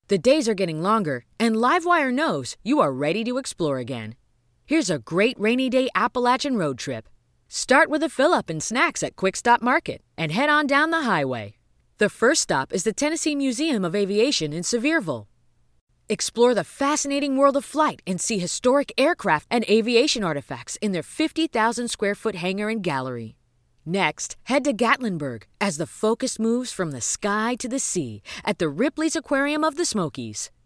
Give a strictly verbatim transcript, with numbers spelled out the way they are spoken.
The days are getting longer, and Livewire knows you are ready to explore again. Here's a great rainy day Appalachian road trip. Start with a fill-up and snacks at Quick Stop Market and head on down the highway. The first stop is the Tennessee Museum of Aviation in Sevierville. Explore the fascinating world of flight and see historic aircraft and aviation artifacts in their fifty thousand square foot hangar and gallery. Next, head to Gatlinburg as the focus moves from the sky to the sea at the Ripley's Aquarium of the Smokies.